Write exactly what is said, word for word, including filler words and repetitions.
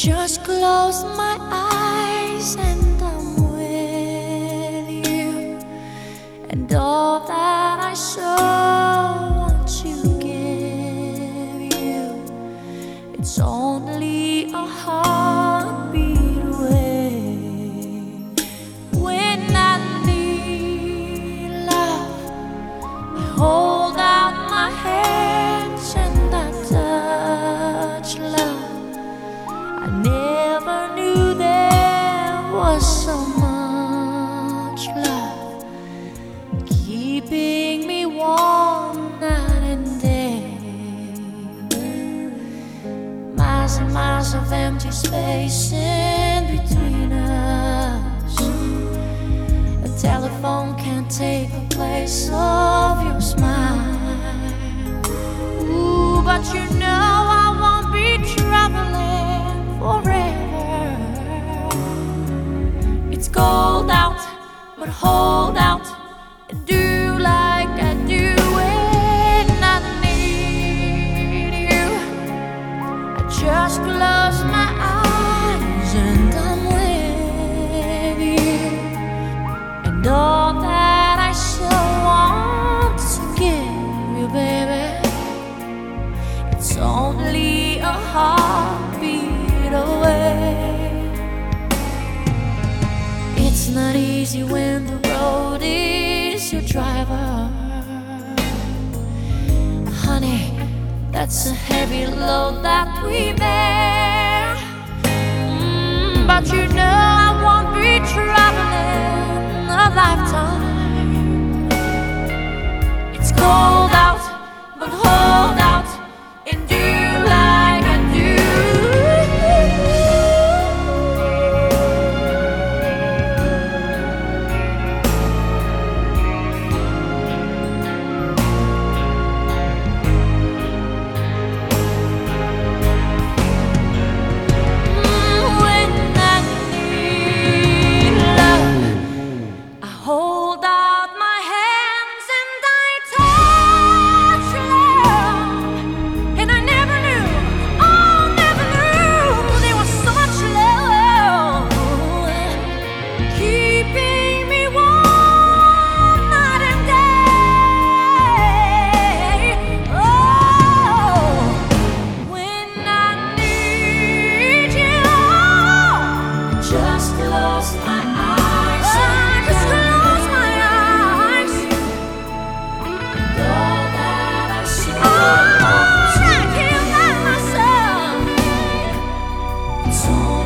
just close my eyes and I'm with you, and all that I so want to give you, it's only a heartbeat away. When I need love, I hold out my hands and I touch love. I never knew there was so much love keeping me warm night and day. Miles and miles of empty space in between us. A telephone can't take the place of your smile. Ooh, but you know I won't be traveling forever. It's cold out, but hold out and do like I do when I need you. I just close my eyes and I'm with you, and all that I so want to give you, baby, it's only a heartbeat away. It's not easy when the road is your driver. Honey, that's a heavy load that we bear. Mm, but you know I won't be traveling a lifetime. It's cold out, but hold out and do like I do. Mm, when I need love, I hold out my hands and I touch love. And I never knew, oh, never knew there was so much love keeping me warm night and day. Oh, when I need you, I just close my eyes. I just close my eyes, and all that I see, oh, I can't let myself. It's only